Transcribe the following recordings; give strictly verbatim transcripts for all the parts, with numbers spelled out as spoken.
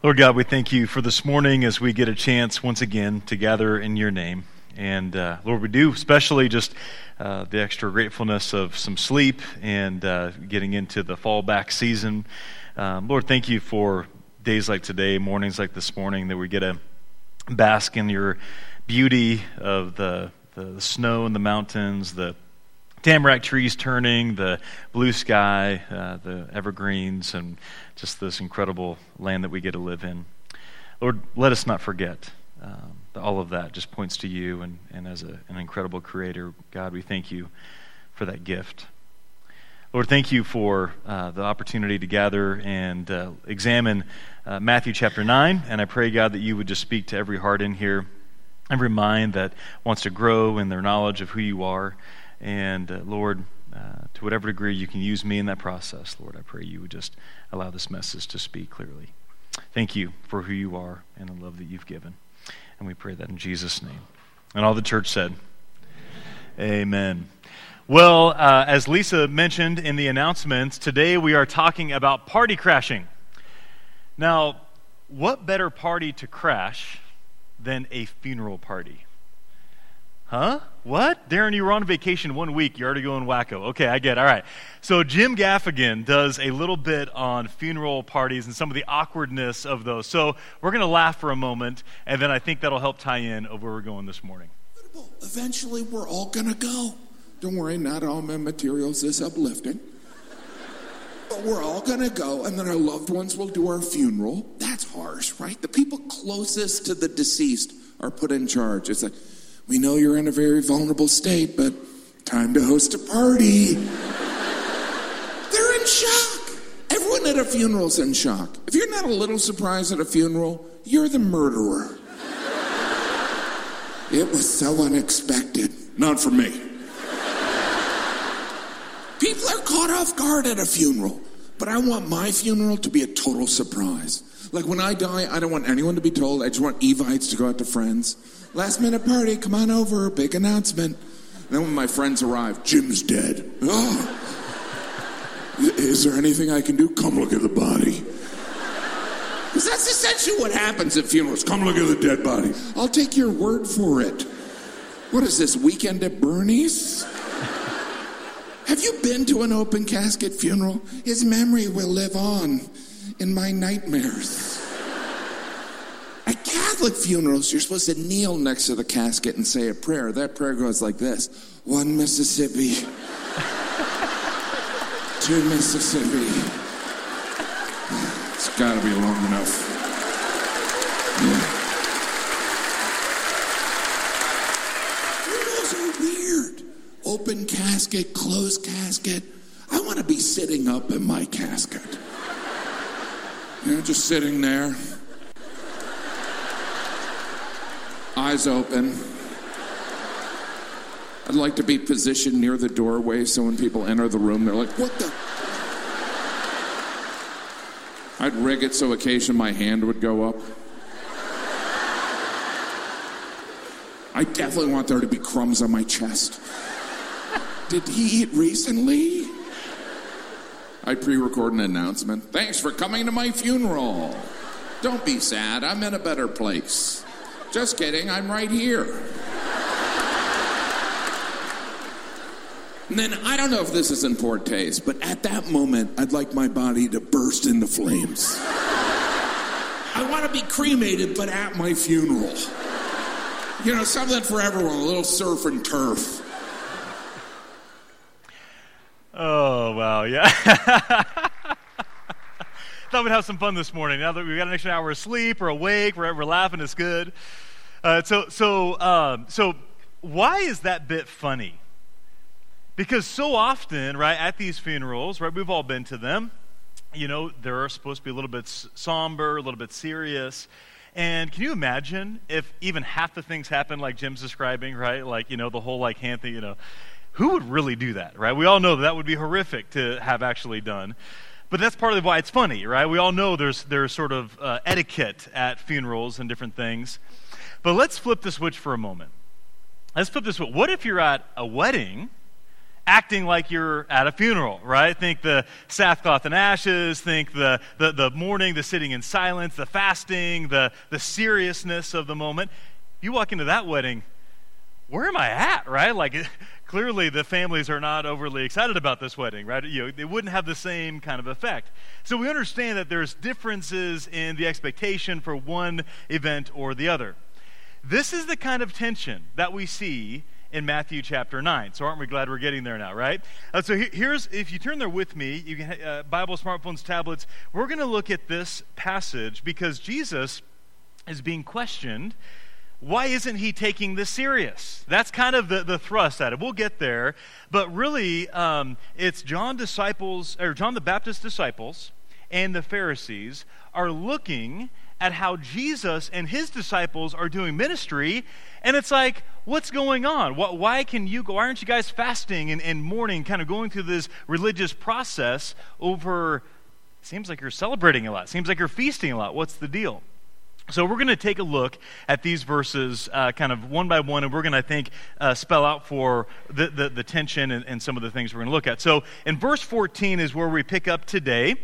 Lord God, we thank you for this morning as we get a chance once again to gather in your name. And uh, Lord, we do especially just uh, the extra gratefulness of some sleep and uh, getting into the fallback season. Um, Lord, thank you for days like today, mornings like this morning, that we get to bask in your beauty of the, the, the snow and the mountains, the tamarack trees turning, the blue sky, uh, the evergreens, and just this incredible land that we get to live in. Lord, let us not forget um, that all of that just points to you, and, and as a, an incredible creator, God, we thank you for that gift. Lord, thank you for uh, the opportunity to gather and uh, examine uh, Matthew chapter nine, and I pray, God, that you would just speak to every heart in here, every mind that wants to grow in their knowledge of who you are. And uh, Lord, uh, to whatever degree you can use me in that process, Lord, I pray you would just allow this message to speak clearly. Thank you for who you are and the love that you've given. And we pray that in Jesus' name. And all the church said, Amen. Amen. Well, uh, as Lisa mentioned in the announcements, today we are talking about party crashing. Now, what better party to crash than a funeral party? Huh? What? Darren, you were on vacation one week. You're already going wacko. Okay, I get it. All right. So Jim Gaffigan does a little bit on funeral parties and some of the awkwardness of those. So we're going to laugh for a moment, and then I think that'll help tie in of where we're going this morning. Eventually, we're all going to go. Don't worry, not all my materials is uplifting. But we're all going to go, and then our loved ones will do our funeral. That's harsh, right? The people closest to the deceased are put in charge. It's like, we know you're in a very vulnerable state, but time to host a party. They're in shock. Everyone at a funeral's in shock. If you're not a little surprised at a funeral, you're the murderer. It was so unexpected. Not for me. People are caught off guard at a funeral, but I want my funeral to be a total surprise. Like when I die, I don't want anyone to be told. I just want Evites to go out to friends. Last minute party, come on over, big announcement. And then when my friends arrive, Jim's dead. Oh. Is there anything I can do? Come look at the body. Because that's essentially what happens at funerals. Come look at the dead body. I'll take your word for it. What is this, weekend at Bernie's? Have you been to an open casket funeral? His memory will live on in my nightmares. At Catholic funerals, you're supposed to kneel next to the casket and say a prayer. That prayer goes like this. One Mississippi. Two Mississippi. It's got to be long enough. Yeah. Funerals are weird. Open casket, closed casket. I want to be sitting up in my casket. You know, just sitting there. Eyes open. I'd like to be positioned near the doorway so when people enter the room, they're like, what the? I'd rig it so occasionally my hand would go up. I definitely want there to be crumbs on my chest. Did he eat recently? I'd pre-record an announcement. Thanks for coming to my funeral. Don't be sad. I'm in a better place. Just kidding, I'm right here. And then, I don't know if this is in poor taste, but at that moment, I'd like my body to burst into flames. I want to be cremated, but at my funeral. You know, something for everyone, a little surf and turf. Oh, wow, yeah. Thought we'd have some fun this morning. Now that we've got an extra hour of sleep, we're awake, we're, we're laughing, it's good. Uh, so, so, um, so, why is that bit funny? Because so often, right, at these funerals, right, we've all been to them. You know, they're supposed to be a little bit somber, a little bit serious. And can you imagine if even half the things happen like Jim's describing, right? Like, you know, the whole like hand thing, you know, who would really do that, right? We all know that, that would be horrific to have actually done. But that's partly why it's funny, right? We all know there's there's sort of uh, etiquette at funerals and different things. But let's flip the switch for a moment. Let's flip this switch. What if you're at a wedding acting like you're at a funeral, right? Think the sackcloth and ashes, think the, the, the mourning, the sitting in silence, the fasting, the, the seriousness of the moment. You walk into that wedding, where am I at, right? Like, clearly the families are not overly excited about this wedding, right? You know, it wouldn't have the same kind of effect. So we understand that there's differences in the expectation for one event or the other. This is the kind of tension that we see in Matthew chapter nine. So aren't we glad we're getting there now, right? Uh, so he, here's, if you turn there with me, you can uh, Bible, smartphones, tablets, we're going to look at this passage because Jesus is being questioned. Why isn't he taking this serious? That's kind of the, the thrust at it. We'll get there. But really, um, it's John disciples, or John the Baptist's disciples and the Pharisees are looking at how Jesus and his disciples are doing ministry, and it's like, what's going on? Why can you go? Why aren't you guys fasting and, and mourning, kind of going through this religious process over, seems like you're celebrating a lot, seems like you're feasting a lot. What's the deal? So we're going to take a look at these verses uh, kind of one by one, and we're going to, I think, uh, spell out for the, the, the tension and, and some of the things we're going to look at. So in verse fourteen is where we pick up today.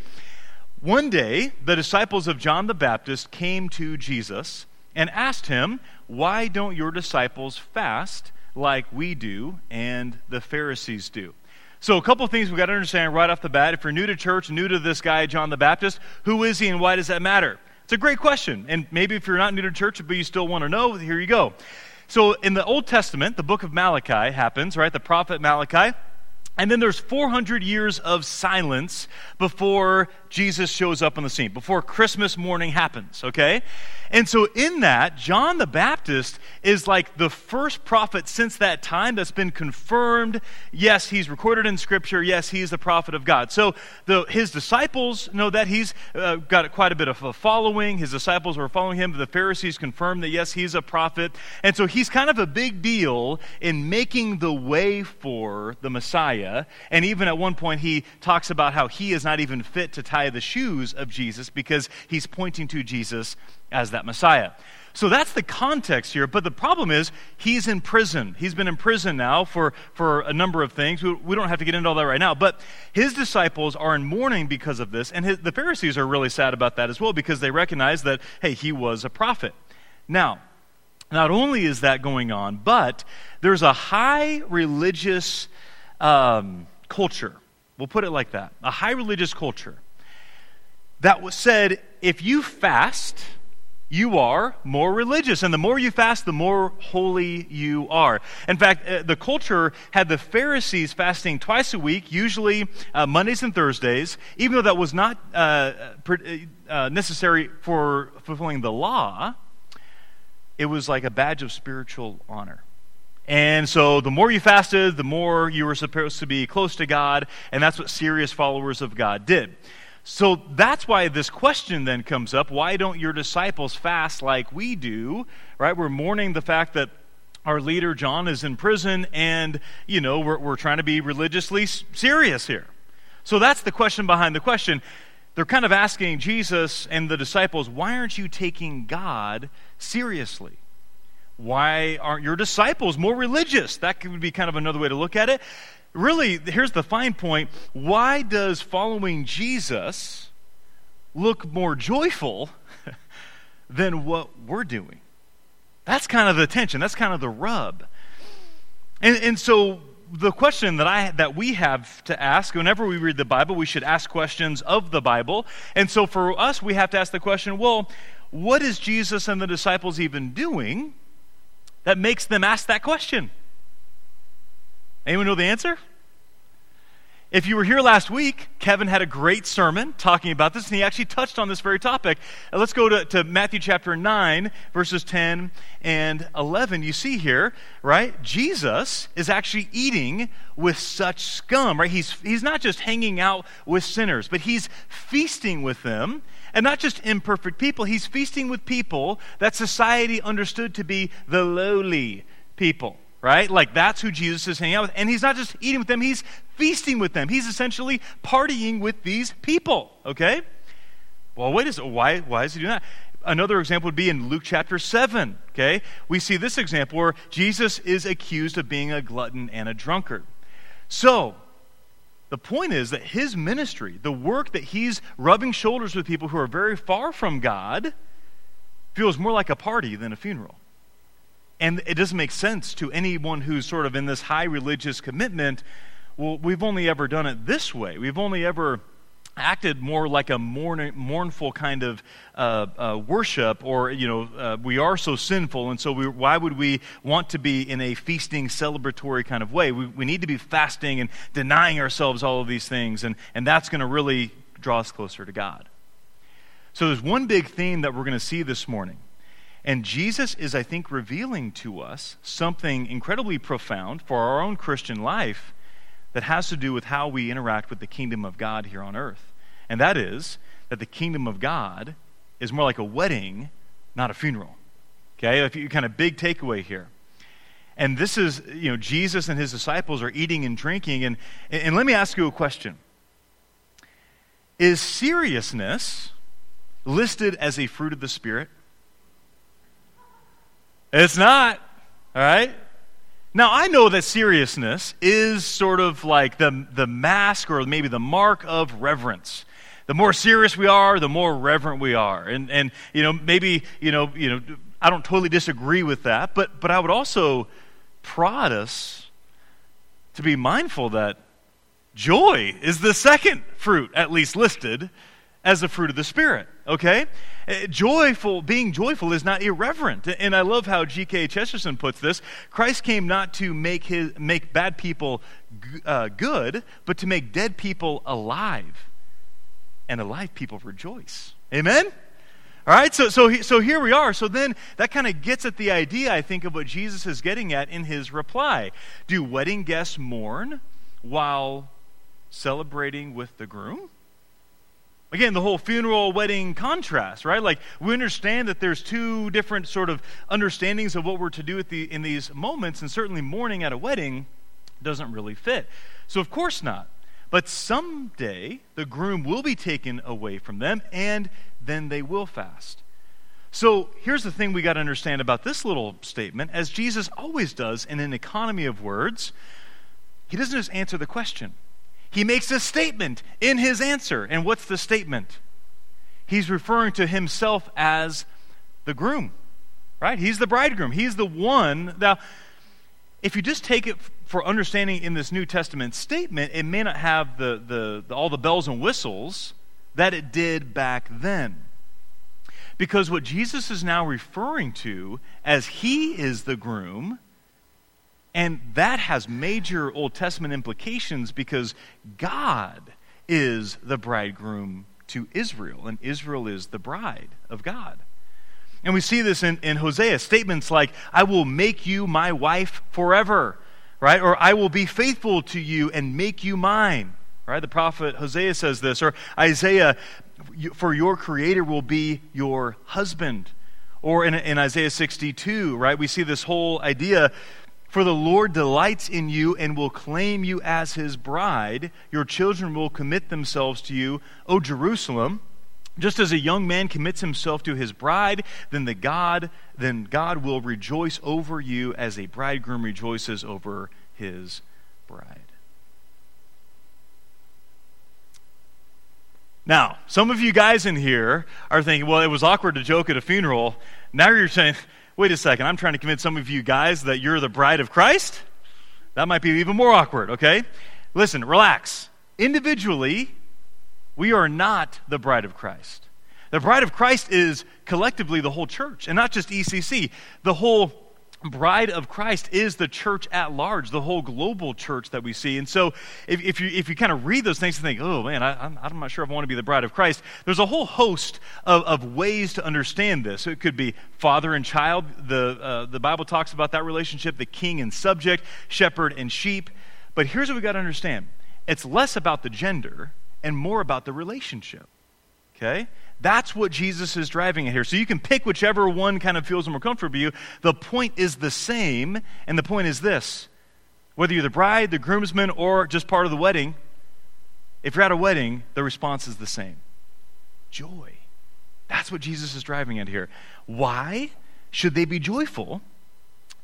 One day, the disciples of John the Baptist came to Jesus and asked him, "Why don't your disciples fast like we do and the Pharisees do?" So a couple of things we've got to understand right off the bat. If you're new to church, new to this guy, John the Baptist, who is he and why does that matter? It's a great question, and maybe if you're not new to church, but you still want to know, here you go. So in the Old Testament, the book of Malachi happens, right? The prophet Malachi. And then there's four hundred years of silence before Jesus shows up on the scene, before Christmas morning happens, okay? And so in that, John the Baptist is like the first prophet since that time that's been confirmed. Yes, he's recorded in Scripture. Yes, he's the prophet of God. So the, his disciples know that he's uh, got quite a bit of a following. His disciples were following him. The Pharisees confirmed that, yes, he's a prophet. And so he's kind of a big deal in making the way for the Messiah. And even at one point, he talks about how he is not even fit to tie the shoes of Jesus because he's pointing to Jesus as that Messiah. So that's the context here, but the problem is he's in prison. He's been in prison now for, for a number of things. We, we don't have to get into all that right now, but his disciples are in mourning because of this, and his, the Pharisees are really sad about that as well because they recognize that, hey, he was a prophet. Now, not only is that going on, but there's a high religious um, culture. We'll put it like that. A high religious culture that was said, if you fast, you are more religious. And the more you fast, the more holy you are. In fact, uh, the culture had the Pharisees fasting twice a week, usually uh, Mondays and Thursdays, even though that was not uh, uh, necessary for fulfilling the law. It was like a badge of spiritual honor. And so the more you fasted, the more you were supposed to be close to God, and that's what serious followers of God did. So that's why this question then comes up. Why don't your disciples fast like we do? Right? We're mourning the fact that our leader John is in prison, and you know we're, we're trying to be religiously serious here. So that's the question behind the question. They're kind of asking Jesus and the disciples, why aren't you taking God seriously? Why aren't your disciples more religious? That could be kind of another way to look at it. Really, here's the fine point. Why does following Jesus look more joyful than what we're doing? That's kind of the tension. That's kind of the rub. And, and so the question that I that we have to ask, whenever we read the Bible, we should ask questions of the Bible. And so for us, we have to ask the question, well, what is Jesus and the disciples even doing that makes them ask that question? Anyone know the answer? If you were here last week, Kevin had a great sermon talking about this, and he actually touched on this very topic. Uh, let's go to, to Matthew chapter nine, verses ten and eleven. You see here, right? Jesus is actually eating with such scum, right? He's, he's not just hanging out with sinners, but he's feasting with them. And not just imperfect people, he's feasting with people that society understood to be the lowly people. Right? Like that's who Jesus is hanging out with. And he's not just eating with them, he's feasting with them. He's essentially partying with these people. Okay? Well, wait a second. Why, why is he doing that? Another example would be in Luke chapter seven. Okay? We see this example where Jesus is accused of being a glutton and a drunkard. So, the point is that his ministry, the work that he's rubbing shoulders with people who are very far from God, feels more like a party than a funeral. And it doesn't make sense to anyone who's sort of in this high religious commitment. Well, we've only ever done it this way. We've only ever acted more like a mourn, mournful kind of uh, uh, worship, or, you know, uh, we are so sinful, and so we, why would we want to be in a feasting, celebratory kind of way? We, we need to be fasting and denying ourselves all of these things, and, and that's going to really draw us closer to God. So there's one big theme that we're going to see this morning. And Jesus is, I think, revealing to us something incredibly profound for our own Christian life that has to do with how we interact with the kingdom of God here on earth. And that is that the kingdom of God is more like a wedding, not a funeral. Okay, a kind of big takeaway here. And this is, you know, Jesus and his disciples are eating and drinking. And, and let me ask you a question. Is seriousness listed as a fruit of the Spirit? It's not, all right? Now, I know that seriousness is sort of like the, the mask or maybe the mark of reverence. The more serious we are, the more reverent we are. And, and you know, maybe, you know, you know, I don't totally disagree with that, but, but I would also prod us to be mindful that joy is the second fruit, at least listed, as the fruit of the Spirit, okay? Joyful, being joyful is not irreverent. And I love how G K Chesterton puts this. Christ came not to make his make bad people uh, good, but to make dead people alive. And alive people rejoice. Amen? All right, so so so here we are. So then that kind of gets at the idea, I think, of what Jesus is getting at in his reply. Do wedding guests mourn while celebrating with the groom? Again, the whole funeral wedding contrast, right? Like, we understand that there's two different sort of understandings of what we're to do at the, in these moments, and certainly mourning at a wedding doesn't really fit. So of course not. But someday the groom will be taken away from them, and then they will fast. So here's the thing we got to understand about this little statement. As Jesus always does in an economy of words, he doesn't just answer the question. He makes a statement in his answer. And what's the statement? He's referring to himself as the groom, right? He's the bridegroom. He's the one. Now, if you just take it for understanding in this New Testament statement, it may not have the, the, the all the bells and whistles that it did back then. Because what Jesus is now referring to as he is the groom, and that has major Old Testament implications because God is the bridegroom to Israel, and Israel is the bride of God. And we see this in, in Hosea, statements like, I will make you my wife forever, right? Or I will be faithful to you and make you mine, right? The prophet Hosea says this. Or Isaiah, for your creator will be your husband. Or in, in Isaiah sixty-two, right? We see this whole idea, for the Lord delights in you and will claim you as his bride. Your children will commit themselves to you, O Jerusalem. Just as a young man commits himself to his bride, then the God, then God will rejoice over you as a bridegroom rejoices over his bride. Now, some of you guys in here are thinking, well, it was awkward to joke at a funeral. Now you're saying, wait a second, I'm trying to convince some of you guys that you're the bride of Christ? That might be even more awkward, okay? Listen, relax. Individually, we are not the bride of Christ. The bride of Christ is collectively the whole church, and not just E C C. The whole bride of Christ is the church at large, the whole global church that we see. And so if, if you if you kind of read those things and think, oh man, I, I'm, I'm not sure if I want to be the bride of Christ, there's a whole host of, of ways to understand this. So it could be father and child. The, uh, the Bible talks about that relationship, the king and subject, shepherd and sheep. But here's what we got to understand. It's less about the gender and more about the relationship. Okay? That's what Jesus is driving at here. So you can pick whichever one kind of feels more comfortable for you. The point is the same, and the point is this. Whether you're the bride, the groomsman, or just part of the wedding, if you're at a wedding, the response is the same. Joy. That's what Jesus is driving at here. Why should they be joyful?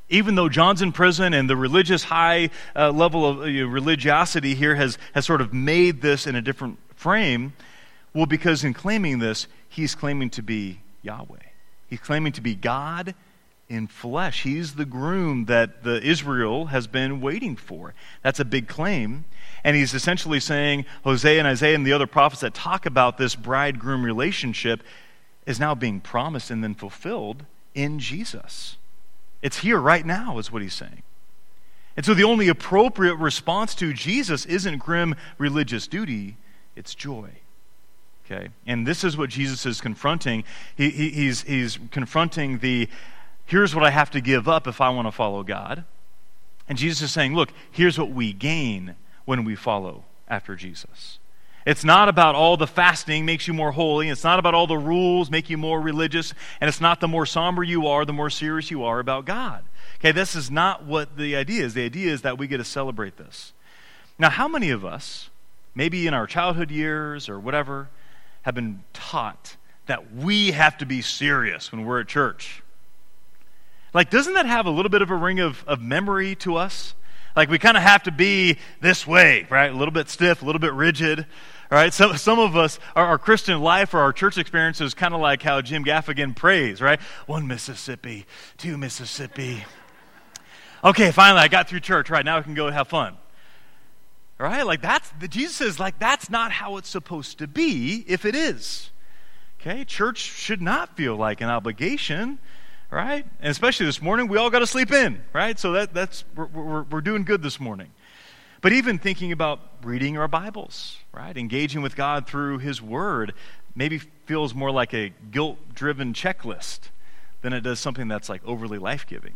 Even though John's in prison and the religious high uh, level of uh, religiosity here has, has sort of made this in a different frame, well, because in claiming this, he's claiming to be Yahweh. He's claiming to be God in flesh. He's the groom that the Israel has been waiting for. That's a big claim. And he's essentially saying Hosea and Isaiah and the other prophets that talk about this bridegroom relationship is now being promised and then fulfilled in Jesus. It's here right now, is what he's saying. And so the only appropriate response to Jesus isn't grim religious duty, it's joy. Okay? And this is what Jesus is confronting. He, he, he's, he's confronting the, here's what I have to give up if I want to follow God. And Jesus is saying, look, here's what we gain when we follow after Jesus. It's not about all the fasting makes you more holy. It's not about all the rules make you more religious. And it's not the more somber you are, the more serious you are about God. Okay, this is not what the idea is. The idea is that we get to celebrate this. Now, how many of us, maybe in our childhood years or whatever, have been taught that we have to be serious when we're at church? Like, doesn't that have a little bit of a ring of, of memory to us? Like, we kind of have to be this way, right? A little bit stiff, a little bit rigid. All right, some, some of us, our, our Christian life or our church experience is kind of like how Jim Gaffigan prays, right? One Mississippi, two Mississippi. Okay, finally I got through church. Right, now I can go have fun. All right, like that's, the, Jesus says, like, that's not how it's supposed to be if it is. Okay, church should not feel like an obligation, right? And especially this morning, we all got to sleep in, right? So that that's we're, we're, we're doing good this morning. But even thinking about reading our Bibles, right? Engaging with God through His Word maybe feels more like a guilt-driven checklist than it does something that's like overly life-giving.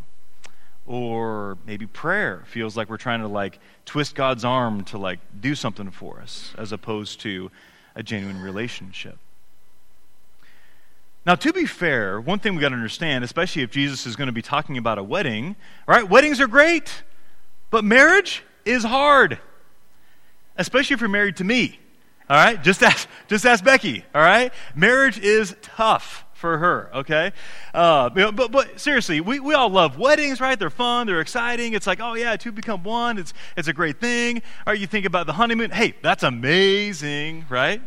Or maybe prayer feels like we're trying to like twist God's arm to like do something for us as opposed to a genuine relationship. Now, to be fair, one thing we got to understand, especially if Jesus is going to be talking about a wedding, right? Weddings are great, but marriage is hard, especially if you're married to me, all right? Just ask, just ask Becky, all right? Marriage is tough for her, okay? Uh, but, but seriously, we, we all love weddings, right? They're fun, they're exciting. It's like, oh yeah, two become one. It's, it's a great thing. All right, you think about the honeymoon. Hey, that's amazing, right?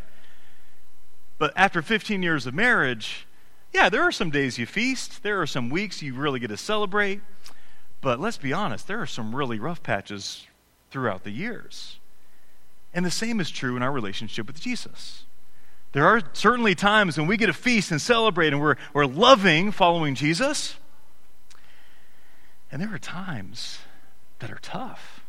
But after fifteen years of marriage, yeah, there are some days you feast. There are some weeks you really get to celebrate. But let's be honest, there are some really rough patches throughout the years. And the same is true in our relationship with Jesus. There are certainly times when we get to feast and celebrate and we're, we're loving following Jesus. And there are times that are tough.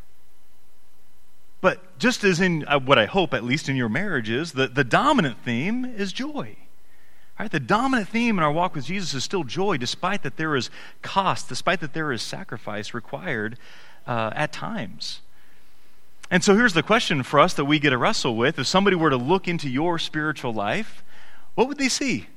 But just as in uh, what I hope, at least in your marriages, the, the dominant theme is joy. Right? The dominant theme in our walk with Jesus is still joy, despite that there is cost, despite that there is sacrifice required uh, at times. And so here's the question for us that we get to wrestle with. If somebody were to look into your spiritual life, what would they see?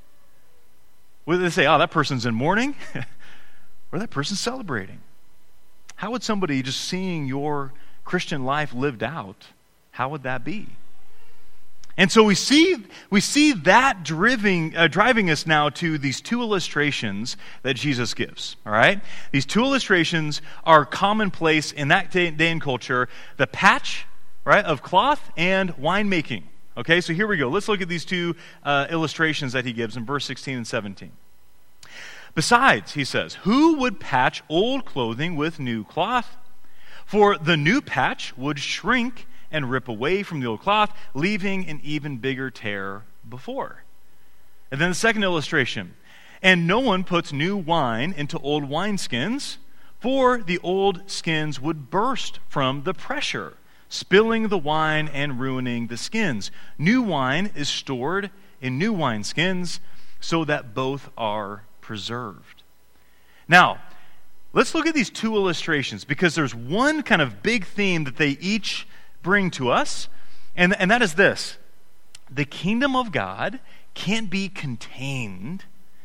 Would they say, oh, that person's in mourning? Or that person's celebrating? How would somebody just seeing your Christian life lived out, how would that be? And so we see we see that driving, uh, driving us now to these two illustrations that Jesus gives, all right? These two illustrations are commonplace in that day, day and culture, the patch, right, of cloth and winemaking. Okay, so here we go. Let's look at these two uh, illustrations that he gives in verse sixteen and seventeen. Besides, he says, who would patch old clothing with new cloth? For the new patch would shrink and rip away from the old cloth, leaving an even bigger tear before. And then the second illustration. And no one puts new wine into old wineskins, for the old skins would burst from the pressure, spilling the wine and ruining the skins. New wine is stored in new wineskins, so that both are preserved. Now, let's look at these two illustrations, because there's one kind of big theme that they each bring to us, and, and that is this. The kingdom of God can't be contained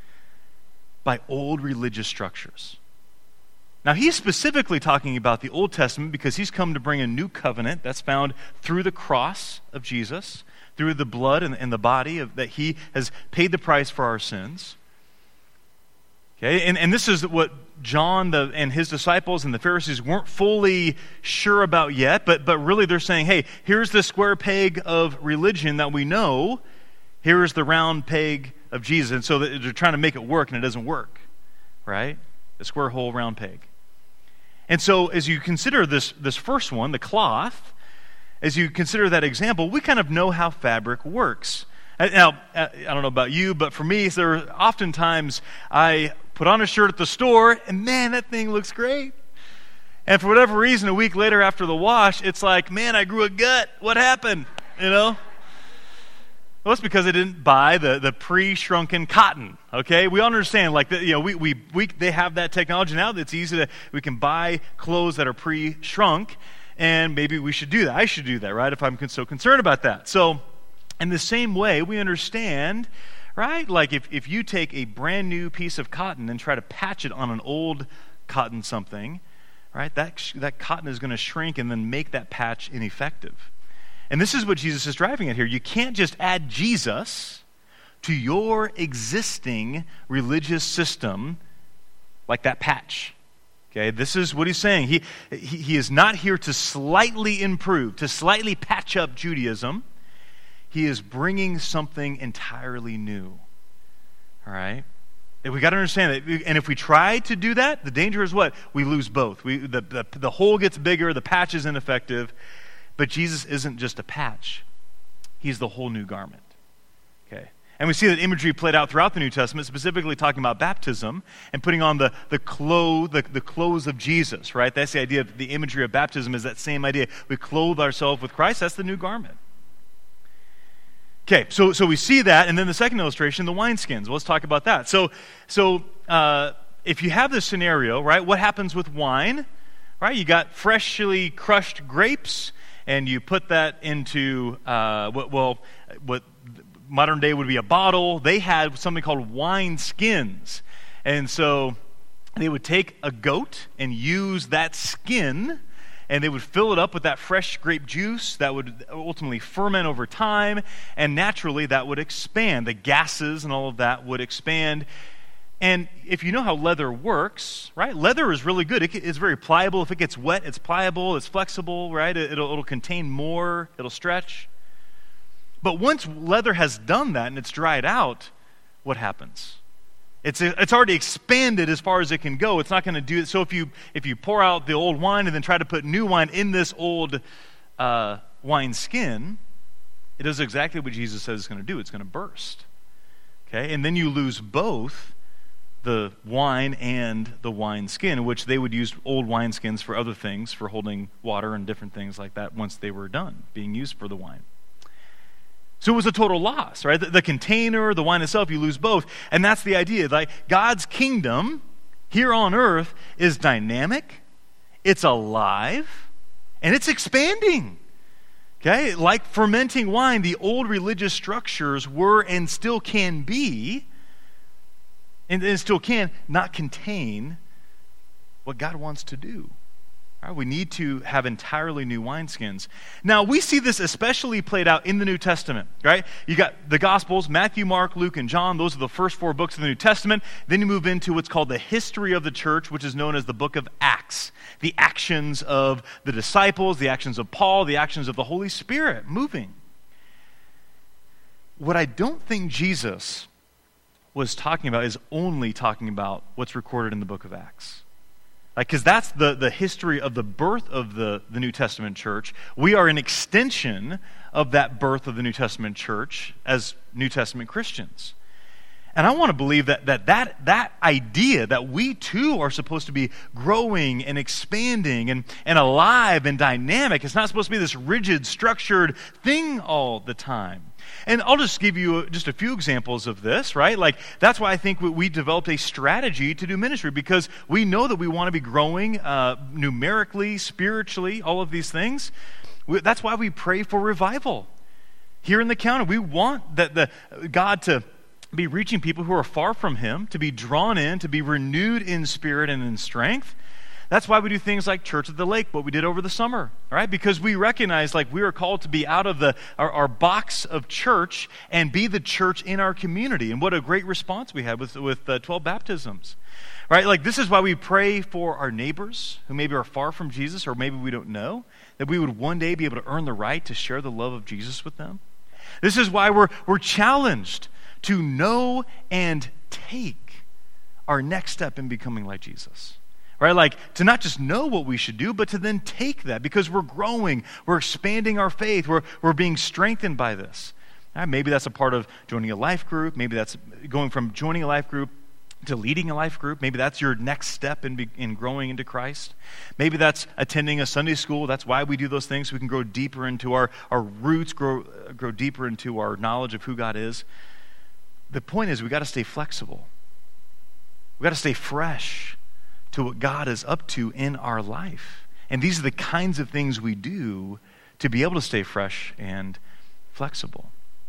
by old religious structures. Now, he's specifically talking about the Old Testament because he's come to bring a new covenant that's found through the cross of Jesus, through the blood and, and the body of, that he has paid the price for our sins. Okay, and, and this is what John the, and his disciples and the Pharisees weren't fully sure about yet, but, but really they're saying, hey, here's the square peg of religion that we know, here's the round peg of Jesus. And so they're trying to make it work, and it doesn't work, right? The square hole, round peg. And so as you consider this, this first one, the cloth, as you consider that example, we kind of know how fabric works. Now, I don't know about you, but for me, there are oftentimes I put on a shirt at the store, and man, that thing looks great. And for whatever reason, a week later after the wash, it's like, man, I grew a gut. What happened? You know? Well, it's because I didn't buy the, the pre-shrunken cotton, okay? We understand, like, the, you know, we, we, we they have that technology now that it's easy to, we can buy clothes that are pre-shrunk, and maybe we should do that. I should do that, right, if I'm so concerned about that. So, in the same way, we understand, right? Like if, if you take a brand new piece of cotton and try to patch it on an old cotton something, right? That, sh- that cotton is going to shrink and then make that patch ineffective. And this is what Jesus is driving at here. You can't just add Jesus to your existing religious system like that patch. Okay, this is what he's saying. He, he, he is not here to slightly improve, to slightly patch up Judaism. He is bringing something entirely new, all right? And we got to understand that, and if we try to do that, the danger is what? We lose both. We, the, the, the hole gets bigger, the patch is ineffective, but Jesus isn't just a patch. He's the whole new garment, okay? And we see that imagery played out throughout the New Testament, specifically talking about baptism and putting on the, the, clothes, the, the clothes of Jesus, right? That's the idea of the imagery of baptism is that same idea. We clothe ourselves with Christ. That's the new garment. Okay, so so we see that, and then the second illustration, the wineskins. Well, let's talk about that. So, so uh, if you have this scenario, right, what happens with wine? Right, you got freshly crushed grapes, and you put that into uh, what well, what modern day would be a bottle. They had something called wine skins, and so they would take a goat and use that skin. And they would fill it up with that fresh grape juice that would ultimately ferment over time, and naturally that would expand. The gases and all of that would expand. And if you know how leather works, right? Leather is really good. It, it's very pliable. If it gets wet, it's pliable, it's flexible, right? It, it'll, it'll contain more, it'll stretch. But once leather has done that and it's dried out, what happens? It's it's already expanded as far as it can go. It's not going to do it. So if you if you pour out the old wine and then try to put new wine in this old uh, wine skin, it does exactly what Jesus says it's going to do. It's going to burst. Okay, and then you lose both the wine and the wine skin, which they would use old wine skins for other things, for holding water and different things like that once they were done being used for the wine. So it was a total loss, right? The, the container, the wine itself, you lose both. And that's the idea. Like God's kingdom here on earth is dynamic, it's alive, and it's expanding. Okay? Like fermenting wine, the old religious structures were and still can be, and, and still can, not contain what God wants to do. Right, we need to have entirely new wineskins. Now, we see this especially played out in the New Testament, right? You got the Gospels, Matthew, Mark, Luke, and John. Those are the first four books of the New Testament. Then you move into what's called the history of the church, which is known as the book of Acts. The actions of the disciples, the actions of Paul, the actions of the Holy Spirit moving. What I don't think Jesus was talking about is only talking about what's recorded in the book of Acts. Because like, that's the, the history of the birth of the, the New Testament church. We are an extension of that birth of the New Testament church as New Testament Christians. And I want to believe that that, that that idea that we too are supposed to be growing and expanding and, and alive and dynamic. It's not supposed to be this rigid, structured thing all the time. And I'll just give you just a few examples of this, right? Like, that's why I think we, we developed a strategy to do ministry, because we know that we want to be growing uh, numerically, spiritually, all of these things. We, that's why we pray for revival here in the county. We want that the God to be reaching people who are far from Him, to be drawn in, to be renewed in spirit and in strength. That's why we do things like Church at the Lake, what we did over the summer, all right? Because we recognize like we are called to be out of the our, our box of church and be the church in our community. And what a great response we had with, with uh, twelve baptisms, right? Like this is why we pray for our neighbors who maybe are far from Jesus or maybe we don't know, that we would one day be able to earn the right to share the love of Jesus with them. This is why we're we're challenged to know and take our next step in becoming like Jesus. Right? Like to not just know what we should do, but to then take that because we're growing, we're expanding our faith, we're, we're being strengthened by this. Right? Maybe that's a part of joining a life group. Maybe that's going from joining a life group to leading a life group. Maybe that's your next step in, be, in growing into Christ. Maybe that's attending a Sunday school. That's why we do those things, so we can grow deeper into our, our roots, grow, grow deeper into our knowledge of who God is. The point is we got to stay flexible. We got to stay fresh to what God is up to in our life. And these are the kinds of things we do to be able to stay fresh and flexible.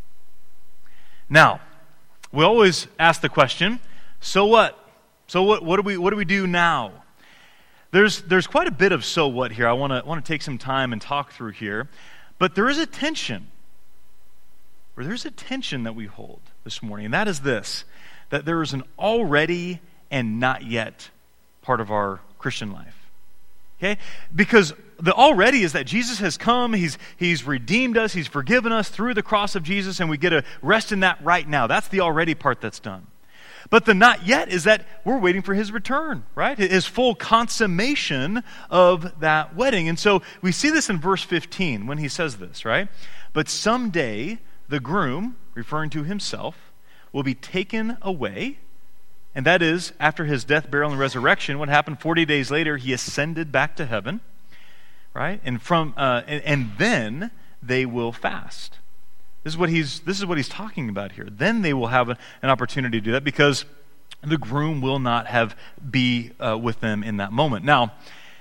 Now, we always ask the question, so what? So what, what do we what do we do now? There's there's quite a bit of so what here. I want to want to take some time and talk through here. But there is a tension. Or there's a tension that we hold this morning, and that is this, that there is an already and not yet part of our Christian life. Okay? Because the already is that Jesus has come, he's, he's redeemed us, he's forgiven us through the cross of Jesus, and we get to rest in that right now. That's the already part that's done. But the not yet is that we're waiting for his return, right? His full consummation of that wedding. And so we see this in verse fifteen when he says this, right? But someday the groom, referring to himself, will be taken away. And that is, after his death, burial, and resurrection, what happened forty days later, he ascended back to heaven, right? And from uh, and, and then they will fast. This is what he's this is what he's talking about here. Then they will have a, an opportunity to do that because the groom will not have be uh, with them in that moment. Now,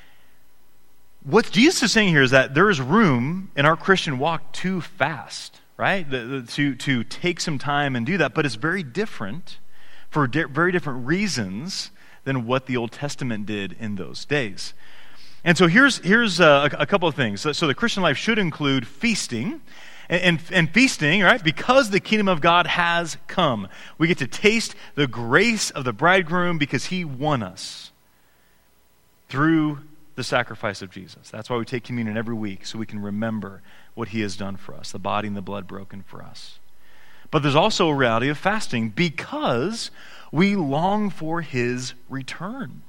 what Jesus is saying here is that there is room in our Christian walk to fast, right? The, the, to to take some time and do that, but it's very different. For di- very different reasons than what the Old Testament did in those days. And so here's here's uh, a, a couple of things. So, so the Christian life should include feasting, and, and, and feasting, right? Because the kingdom of God has come. We get to taste the grace of the bridegroom because he won us through the sacrifice of Jesus. That's why we take communion every week, so we can remember what he has done for us, the body and the blood broken for us. But there's also a reality of fasting because we long for his return.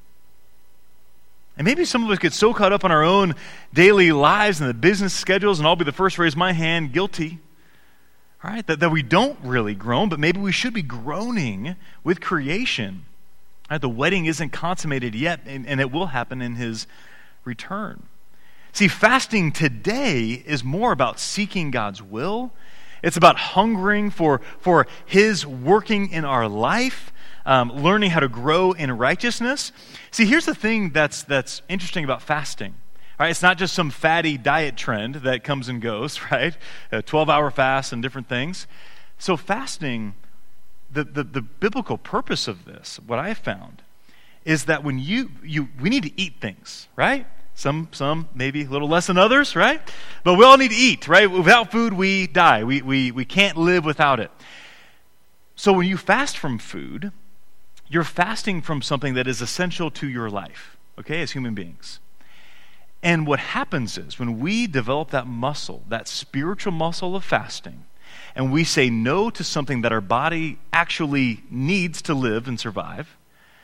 And maybe some of us get so caught up in our own daily lives and the business schedules, and I'll be the first to raise my hand, guilty, right? That, that we don't really groan, but maybe we should be groaning with creation. Right? The wedding isn't consummated yet, and, and it will happen in his return. See, fasting today is more about seeking God's will. It's about hungering for, for his working in our life, um, learning how to grow in righteousness. See, here's the thing that's that's interesting about fasting. Right? It's not just some fatty diet trend that comes and goes, right? A twelve-hour fast and different things. So fasting, the, the, the biblical purpose of this, what I have found, is that when you, you we need to eat things, right? Some, some maybe a little less than others, right? But we all need to eat, right? Without food, we die. We, we, we can't live without it. So when you fast from food, you're fasting from something that is essential to your life, okay, as human beings. And what happens is when we develop that muscle, that spiritual muscle of fasting, and we say no to something that our body actually needs to live and survive,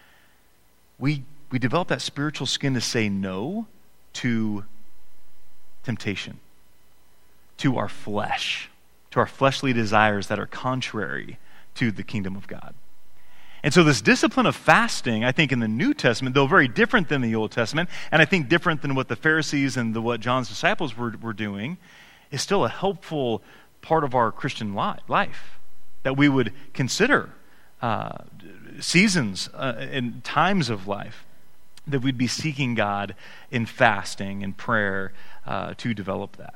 we, we develop that spiritual skin to say no to temptation, to our flesh, to our fleshly desires that are contrary to the kingdom of God. And so this discipline of fasting, I think in the New Testament, though very different than the Old Testament, and I think different than what the Pharisees and the, what John's disciples were, were doing, is still a helpful part of our Christian life that we would consider uh, seasons uh, and times of life that we'd be seeking God in fasting and prayer uh, to develop that.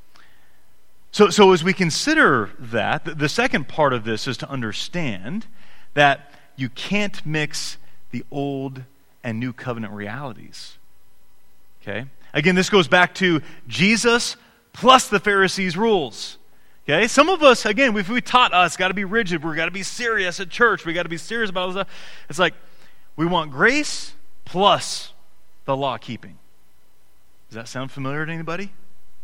So, so as we consider that, the, the second part of this is to understand that you can't mix the old and new covenant realities Okay? Again, this goes back to Jesus plus the Pharisees' rules. Okay? Some of us, again, if we taught us, got to be rigid, we've got to be serious at church, we got to be serious about all this stuff. It's like, we want grace plus the law keeping. Does that sound familiar to anybody?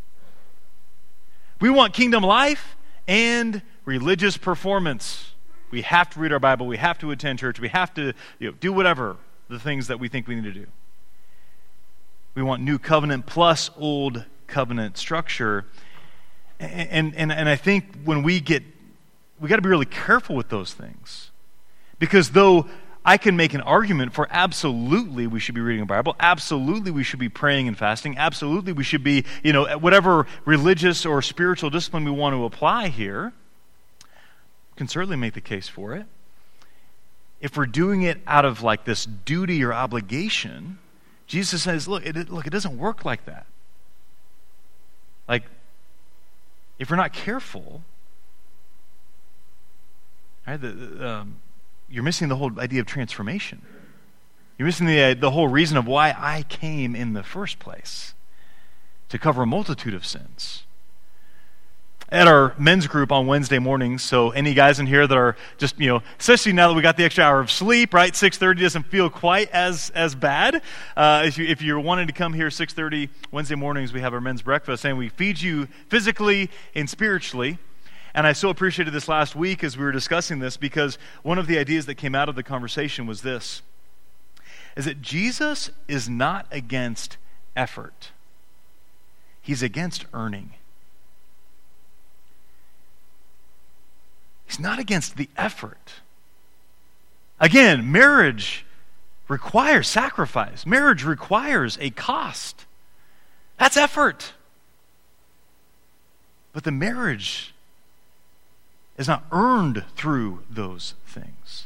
We want kingdom life and religious performance. We have to read our Bible, we have to attend church, we have to you know, do whatever the things that we think we need to do. We want new covenant plus old covenant structure. And, and, and I think when we get, we got to be really careful with those things. Because though I can make an argument for absolutely we should be reading the Bible, absolutely we should be praying and fasting, absolutely we should be, you know, whatever religious or spiritual discipline we want to apply here, can certainly make the case for it. If we're doing it out of like this duty or obligation, Jesus says, look, it, look, it doesn't work like that. Like, if we're not careful, right, the, the, um, you're missing the whole idea of transformation. You're missing the, uh, the whole reason of why I came in the first place, to cover a multitude of sins. At our men's group on Wednesday mornings, so any guys in here that are just, you know, especially now that we got the extra hour of sleep, right, six thirty doesn't feel quite as as bad. Uh, if, you, if you're wanting to come here six thirty Wednesday mornings, we have our men's breakfast, and we feed you physically and spiritually. And I so appreciated this last week as we were discussing this, because one of the ideas that came out of the conversation was this, is that Jesus is not against effort. He's against earning. He's not against the effort. Again, marriage requires sacrifice. Marriage requires a cost. That's effort. But the marriage is not earned through those things.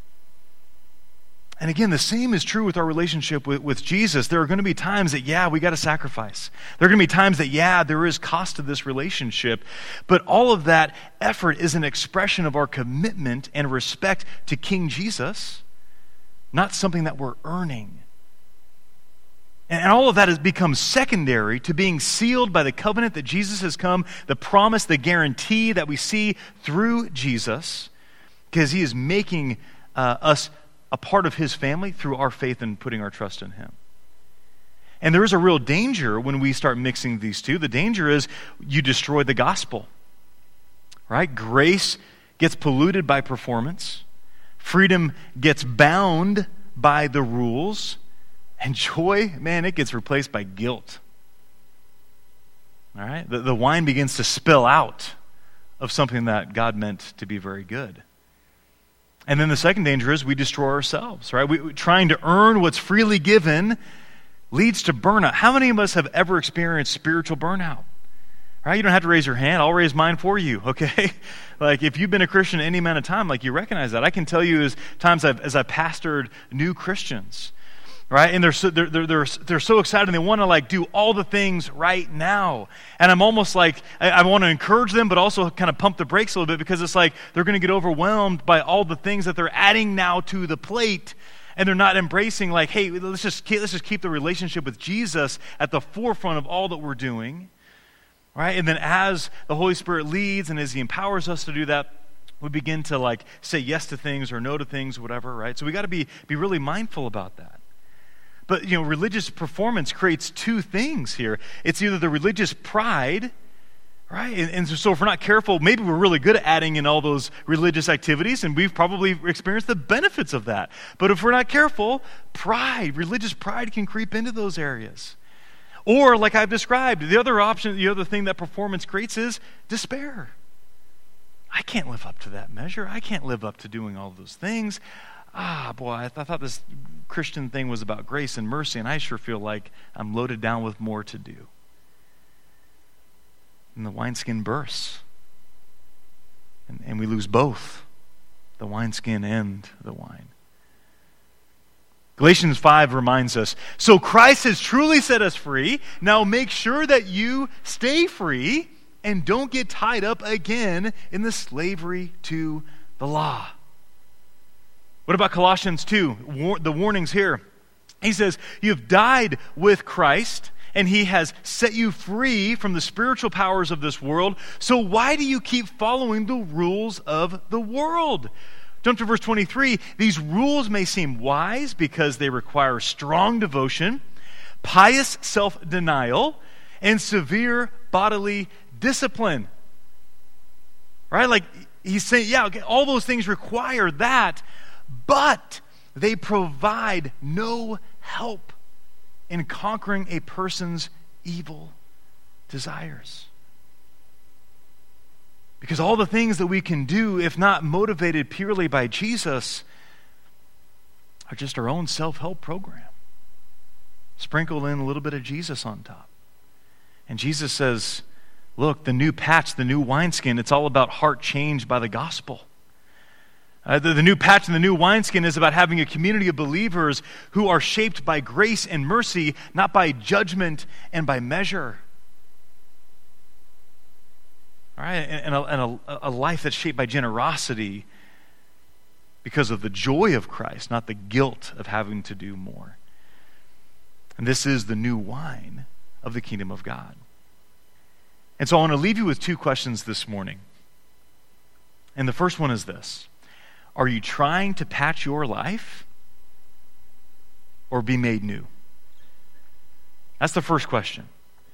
And again, the same is true with our relationship with, with Jesus. There are going to be times that, yeah, we got to sacrifice. There are going to be times that, yeah, there is cost to this relationship. But all of that effort is an expression of our commitment and respect to King Jesus, not something that we're earning. And all of that has become secondary to being sealed by the covenant that Jesus has come, the promise, the guarantee that we see through Jesus, because he is making uh, us a part of his family through our faith and putting our trust in him. And there is a real danger when we start mixing these two. The danger is you destroy the gospel, right? Grace gets polluted by performance. Freedom gets bound by the rules. And joy, man, it gets replaced by guilt. All right? The, the wine begins to spill out of something that God meant to be very good. And then the second danger is we destroy ourselves, right? We, we, trying to earn what's freely given leads to burnout. How many of us have ever experienced spiritual burnout? Right? You don't have to raise your hand. I'll raise mine for you, okay? Like, if you've been a Christian any amount of time, like, you recognize that. I can tell you as times I've, as I've pastored new Christians, right? And they're so, they're, they're, they're, they're so excited, and they want to, like, do all the things right now. And I'm almost like, I, I want to encourage them, but also kind of pump the brakes a little bit, because it's like they're going to get overwhelmed by all the things that they're adding now to the plate, and they're not embracing, like, hey, let's just keep, let's just keep the relationship with Jesus at the forefront of all that we're doing, right? And then as the Holy Spirit leads and as he empowers us to do that, we begin to, like, say yes to things or no to things, whatever, right? So we got to be be really mindful about that. But, you know, religious performance creates two things here. It's either the religious pride, right? And, and so if we're not careful, maybe we're really good at adding in all those religious activities, and we've probably experienced the benefits of that. But if we're not careful, pride, religious pride can creep into those areas. Or, like I've described, the other option, the other thing that performance creates is despair. I can't live up to that measure. I can't live up to doing all those things. Ah, boy, I, th- I thought this Christian thing was about grace and mercy, and I sure feel like I'm loaded down with more to do. And the wineskin bursts. And, and we lose both, the wineskin and the wine. Galatians five reminds us, so Christ has truly set us free. Now make sure that you stay free and don't get tied up again in the slavery to the law. What about Colossians two? War- the warnings here. He says, you have died with Christ, and he has set you free from the spiritual powers of this world. So why do you keep following the rules of the world? Jump to verse twenty-three. These rules may seem wise because they require strong devotion, pious self-denial, and severe bodily discipline. Right? Like he's saying, yeah, okay, all those things require that, but they provide no help in conquering a person's evil desires. Because all the things that we can do, if not motivated purely by Jesus, are just our own self-help program. Sprinkle in a little bit of Jesus on top. And Jesus says, look, the new patch, the new wineskin, it's all about heart change by the gospel. Uh, the, the new patch and the new wineskin is about having a community of believers who are shaped by grace and mercy, not by judgment and by measure. All right, and, and, a, and a, a life that's shaped by generosity because of the joy of Christ, not the guilt of having to do more. And this is the new wine of the kingdom of God. And so I want to leave you with two questions this morning. And the first one is this. Are you trying to patch your life or be made new? That's the first question.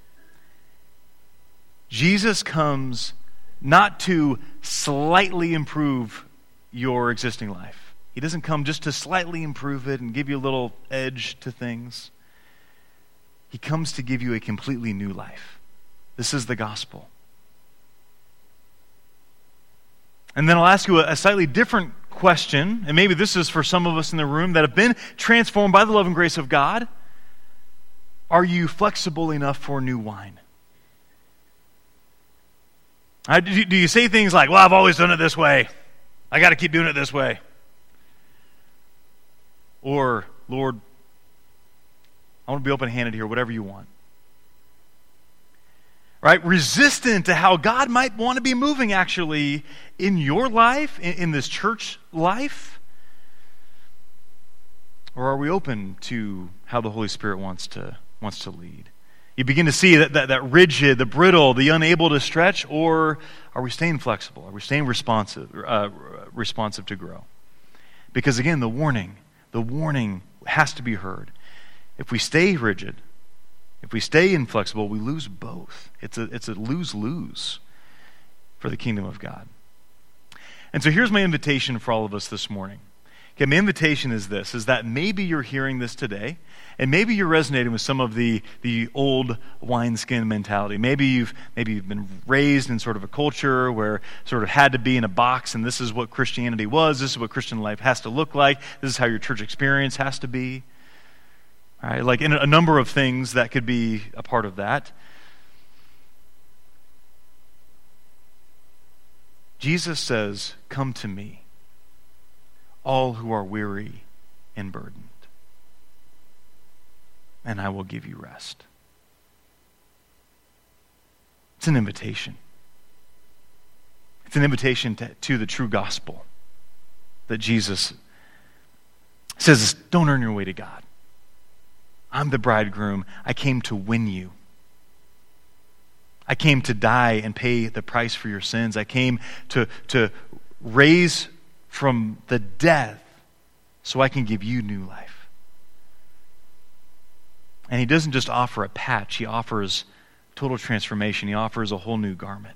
Jesus comes not to slightly improve your existing life. He doesn't come just to slightly improve it and give you a little edge to things. He comes to give you a completely new life. This is the gospel. And then I'll ask you a, a slightly different question, and maybe this is for some of us in the room that have been transformed by the love and grace of God. Are you flexible enough for new wine? Uh, do, you, do you say things like, well, I've always done it this way. I got to keep doing it this way. Or, Lord, I want to be open-handed here, whatever you want. Right? Resistant to how God might want to be moving actually in your life, in, in this church life? Or are we open to how the Holy Spirit wants to wants to lead? You begin to see that, that, that rigid, the brittle, the unable to stretch, or are we staying flexible? Are we staying responsive, uh, responsive to grow? Because again, the warning, the warning has to be heard. If we stay rigid, if we stay inflexible, we lose both. It's a, it's a lose-lose for the kingdom of God. And so here's my invitation for all of us this morning. Okay, my invitation is this, is that maybe you're hearing this today, and maybe you're resonating with some of the, the old wineskin mentality. Maybe you've maybe you've been raised in sort of a culture where sort of had to be in a box, and this is what Christianity was, this is what Christian life has to look like, this is how your church experience has to be. All right, like in a number of things that could be a part of that. Jesus says, come to me, all who are weary and burdened, and I will give you rest. It's an invitation. It's an invitation to, to the true gospel that Jesus says, don't earn your way to God. I'm the bridegroom. I came to win you. I came to die and pay the price for your sins. I came to, to raise from the death so I can give you new life. And he doesn't just offer a patch. He offers total transformation. He offers a whole new garment.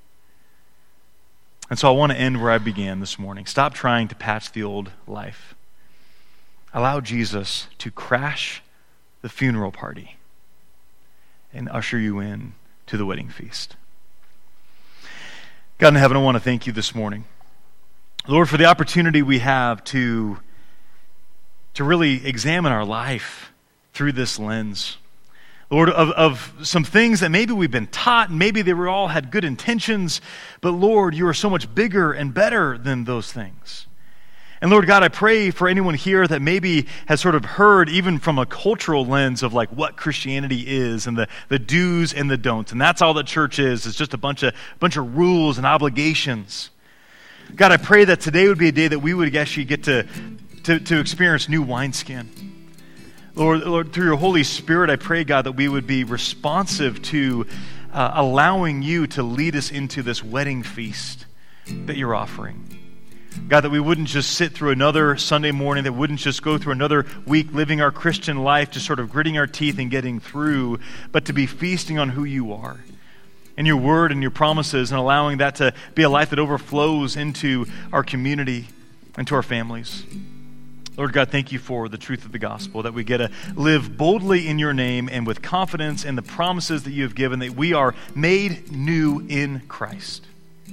And so I want to end where I began this morning. Stop trying to patch the old life. Allow Jesus to crash the funeral party and usher you in to the wedding feast. God in heaven, I want to thank you this morning, Lord, for the opportunity we have to, to really examine our life through this lens. Lord, of, of some things that maybe we've been taught, and maybe they were all had good intentions, but Lord, you are so much bigger and better than those things. And Lord God, I pray for anyone here that maybe has sort of heard even from a cultural lens of like what Christianity is and the, the do's and the don'ts. And that's all that church is. It's just a bunch of bunch of rules and obligations. God, I pray that today would be a day that we would actually get to, to, to experience new wineskin. Lord, Lord, through your Holy Spirit, I pray, God, that we would be responsive to uh, allowing you to lead us into this wedding feast that you're offering. God, that we wouldn't just sit through another Sunday morning, that we wouldn't just go through another week living our Christian life, just sort of gritting our teeth and getting through, but to be feasting on who you are and your word and your promises, and allowing that to be a life that overflows into our community and to our families. Lord God, thank you for the truth of the gospel, that we get to live boldly in your name and with confidence in the promises that you have given, that we are made new in Christ,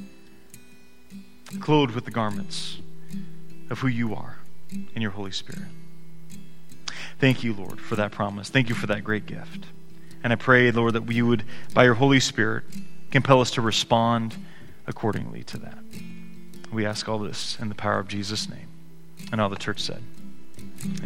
clothed with the garments of who you are in your Holy Spirit. Thank you, Lord, for that promise. Thank you for that great gift. And I pray, Lord, that you would, by your Holy Spirit, compel us to respond accordingly to that. We ask all this in the power of Jesus' name. And all the church said, amen.